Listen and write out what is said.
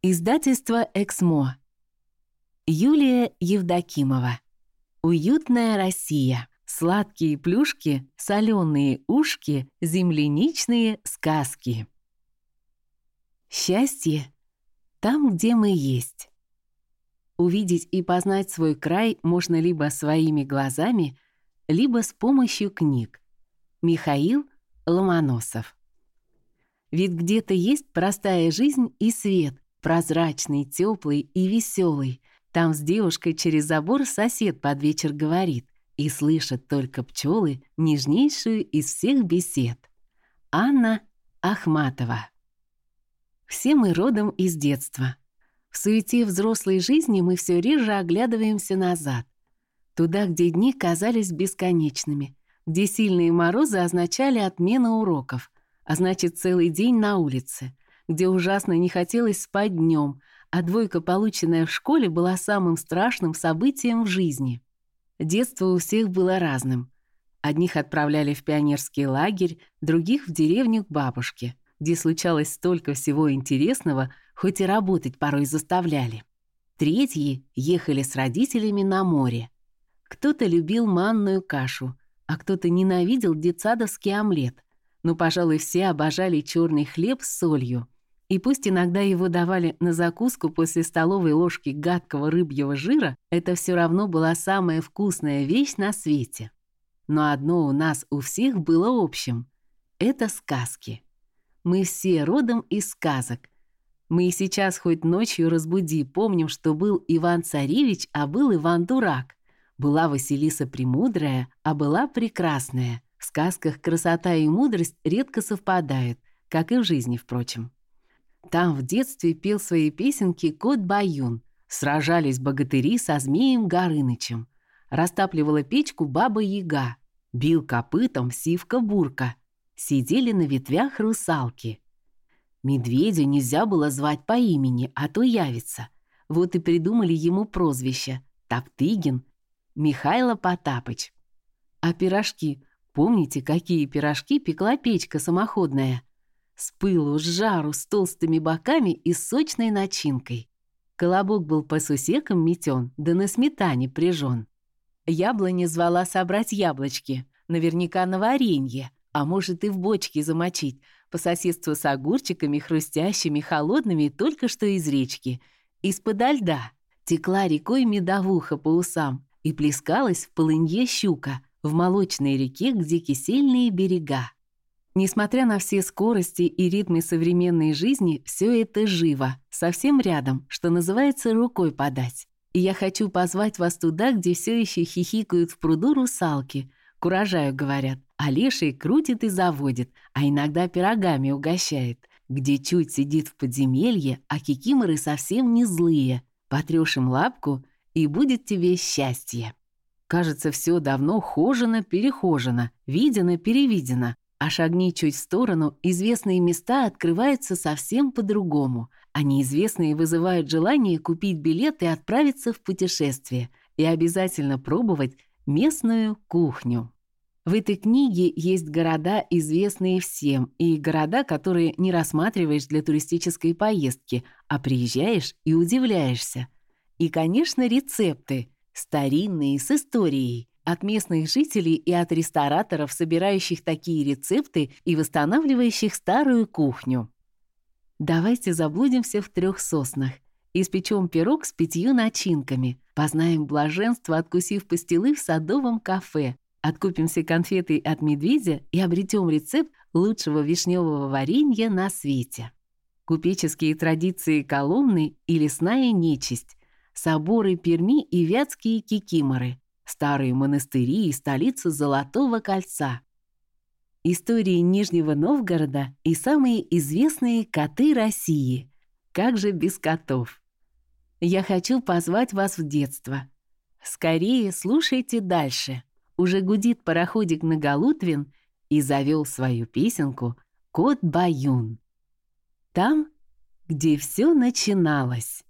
Издательство «Эксмо». Юлия Евдокимова. Уютная Россия. Сладкие плюшки, соленые ушки, земляничные сказки. Счастье там, где мы есть. Увидеть и познать свой край можно либо своими глазами, либо с помощью книг. Михаил Ломоносов. Ведь где-то есть простая жизнь и свет, прозрачный, теплый и веселый. Там с девушкой через забор сосед под вечер говорит, и слышат только пчелы нежнейшую из всех бесед. Анна Ахматова. Все мы родом из детства. В суете взрослой жизни мы все реже оглядываемся назад. Туда, где дни казались бесконечными, где сильные морозы означали отмену уроков, а значит целый день на улице, где ужасно не хотелось спать днем, а двойка, полученная в школе, была самым страшным событием в жизни. Детство у всех было разным. Одних отправляли в пионерский лагерь, других в деревню к бабушке, где случалось столько всего интересного, хоть и работать порой заставляли. Третьи ехали с родителями на море. Кто-то любил манную кашу, а кто-то ненавидел детсадовский омлет. Но, пожалуй, все обожали черный хлеб с солью. И пусть иногда его давали на закуску после столовой ложки гадкого рыбьего жира, это все равно была самая вкусная вещь на свете. Но одно у нас у всех было общим – это сказки. Мы все родом из сказок. Мы и сейчас хоть ночью разбуди, помним, что был Иван-царевич, а был Иван-дурак. Была Василиса Премудрая, а была Прекрасная. В сказках красота и мудрость редко совпадают, как и в жизни, впрочем. Там в детстве пел свои песенки кот Баюн, сражались богатыри со змеем Горынычем, растапливала печку баба Яга, бил копытом сивка-бурка, сидели на ветвях русалки. Медведя нельзя было звать по имени, а то явится. Вот и придумали ему прозвище Топтыгин, Михайло Потапыч. А пирожки, помните, какие пирожки пекла печка самоходная? С пылу, с жару, с толстыми боками и с сочной начинкой. Колобок был по сусекам метен, да на сметане прижён. Яблоня звала собрать яблочки, наверняка на варенье, а может и в бочке замочить, по соседству с огурчиками, хрустящими, холодными, только что из речки. Из-подо льда текла рекой медовуха по усам и плескалась в полынье щука в молочной реке, где кисельные берега. Несмотря на все скорости и ритмы современной жизни, все это живо, совсем рядом, что называется, рукой подать. И я хочу позвать вас туда, где все еще хихикают в пруду русалки, к урожаю говорят, а леший крутит и заводит, а иногда пирогами угощает, где чуть сидит в подземелье, а кикиморы совсем не злые. Потрёшь им лапку, и будет тебе счастье. Кажется, все давно хожено-перехожено, видено-перевидено. А шагни чуть в сторону, известные места открываются совсем по-другому, а неизвестные вызывают желание купить билет и отправиться в путешествие, и обязательно пробовать местную кухню. В этой книге есть города, известные всем, и города, которые не рассматриваешь для туристической поездки, а приезжаешь и удивляешься. И, конечно, рецепты, старинные, с историей. От местных жителей и от рестораторов, собирающих такие рецепты и восстанавливающих старую кухню. Давайте заблудимся в 3 соснах, испечем пирог с 5 начинками, познаем блаженство, откусив пастилы в садовом кафе, откупимся конфетой от медведя и обретем рецепт лучшего вишневого варенья на свете. Купеческие традиции Коломны и лесная нечисть, соборы Перми и вятские кикиморы, старые монастыри и столица Золотого кольца. Истории Нижнего Новгорода и самые известные коты России. Как же без котов? Я хочу позвать вас в детство. Скорее слушайте дальше. Уже гудит пароходик на Галутвин и завёл свою песенку кот Баюн. Там, где всё начиналось.